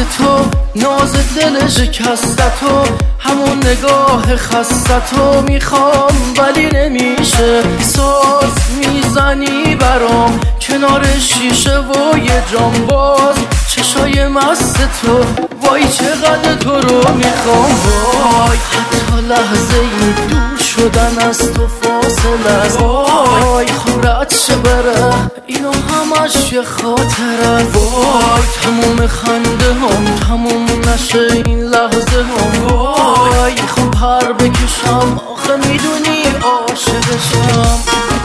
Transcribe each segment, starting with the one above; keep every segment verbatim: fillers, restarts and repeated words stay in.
تو، ناز دل شکست تو، همون نگاه خسته تو میخوام ولی نمیشه. ساز میزنی برام کنار شیشه و یه جام باز، چشای مست تو وای چقدر تو رو میخوام. وای حتی لحظه ای دور شدن از تو فاصله است. وای خورت شه بره اینو همش یه خاطره. وای تموم خنده هم تموم نشه این لحظه هم. وای خب پر بکشم آخه میدونی عاشقشم.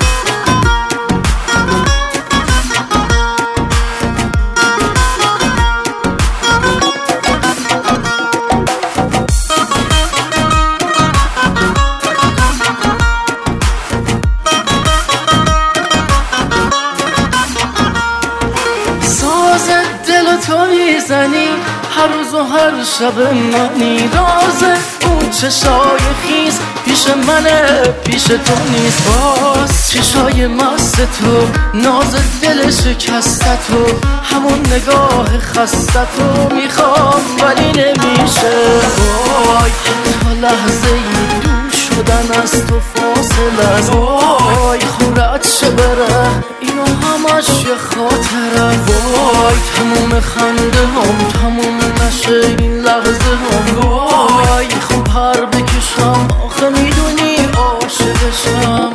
تو میزنی هر روز و هر شب منی، راز اون چشای خیز پیش منه پیش تو نیست. باز چشای مست تو، ناز دل شکست تو، همون نگاه خسته تو میخوام ولی نمیشه. وای حتی لحظه ای دور شدن از تو فاصله است. وای خورت شه بره اینو همش یه خاطره. وای تموم خنده هم تموم نشه این لحظه هم. وای خب پر بکشم آخه میدونی عاشقشم.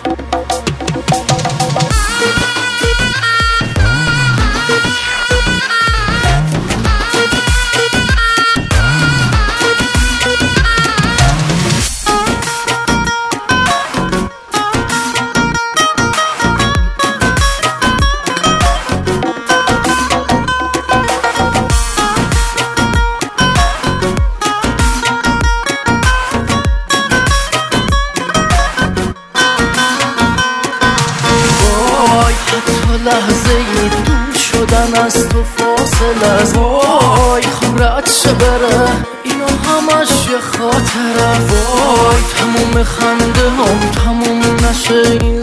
لحظه ای دور شدن از تو فاصله است. وای خورت شه بره اینو همش یه خاطره. وای تموم خنده هم تموم نشه این